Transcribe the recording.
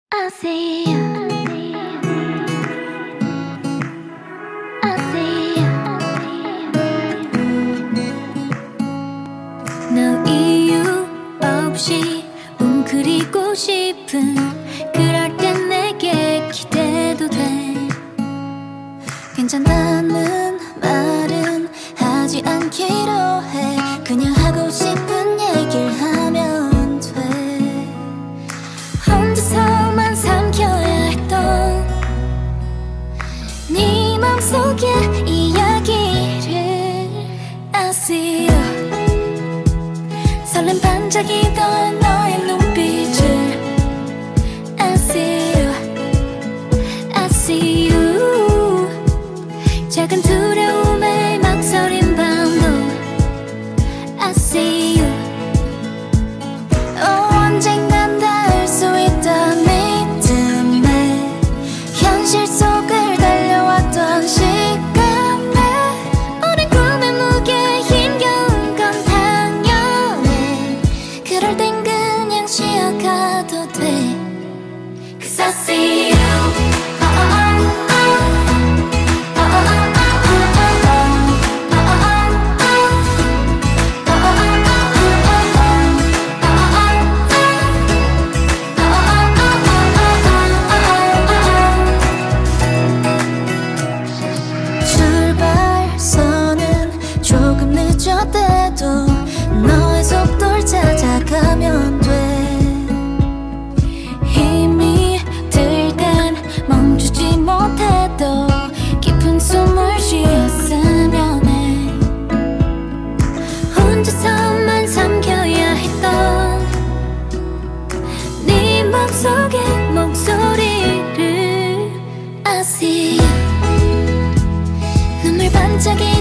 I see you. I see you. 너 이유 없이 웅크리고 싶은 그럴 땐 내게 기대도 돼. 괜찮다는 말은 하지 않기로 해. 그냥 하고 싶은 얘기를 하면 돼. 혼자서만 삼켜야 했던 네 맘속의 이야기를 I see you. 설렘 반짝이던 너의 눈빛을 I see you. I see you. 작은 두려움에 막 서린 밤도 I see you. 언젠간 닿을 수 있다 믿음에 현실 속을 달려왔던 시간에 우린 꿈의 무게 힘겨운 건 당연해. 그럴 땐 그냥 쉬어가도 돼. Cause I see you. 조금 늦었대도 너의 속도를 찾아가면 돼. 힘이 들 땐 멈추지 못해도 깊은 숨을 쉬었으면 해. 혼자서만 삼켜야 했던 네 맘속의 목소리를 I see you. 눈물 반짝이